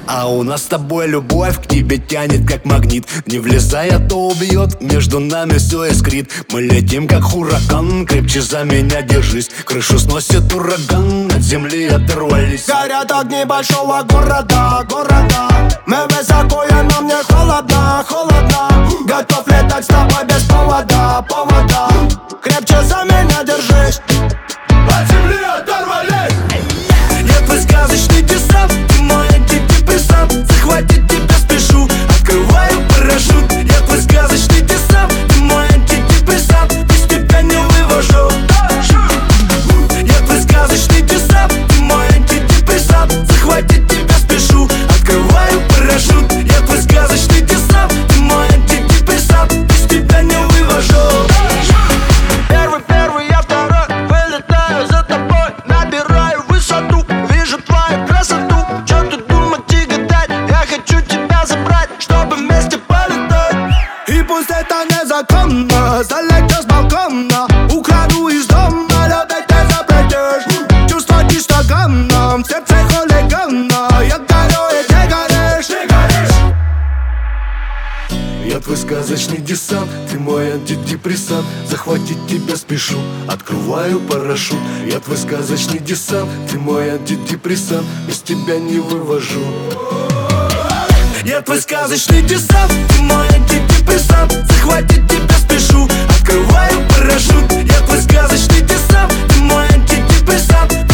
А у нас с тобой любовь к тебе тянет как магнит. Не влезай, а то убьет, между нами все искрит. Мы летим как ураган, крепче за меня держись. Крышу сносит ураган, от земли оторвались. Горят огни большого города, мы высоко, и нам не холодно, Готов летать с тобой без повода, Крепче за меня держись. От земли оторвались. Я твой сказочный десант, ты мой антидепрессант. Захватить тебя спешу, открываю парашют. Я твой сказочный десант, ты мой антидепрессант. Без тебя не вывожу. Я твой сказочный десант, ты мой антидепрессант. Захватить тебя спешу, открываю парашют. Я твой сказочный десант, ты мой антидепрессант. Без тебя не вывожу. Первый, я второй, вылетаю за тобой, набираю высоту, вижу твою красоту. Чё тут думать и гадать, я хочу тебя забрать, чтобы вместе полетать. И пусть это незаконно, залечу с балкона, украду из дома, любить не запретишь. Чувства кистоганом, в сердце хулигана, я горю и ты горишь. Я твой сказочный десант, ты мой антидепрессант. Захватить тебя спешу, открываю парашют. Я твой сказочный десант, ты мой антидепрессант. Без тебя не вывожу. Я твой сказочный десант, ты мой антидепрессант. Захватить тебя спешу, открываю парашют. Я твой сказочный десант, ты мой антидепрессант.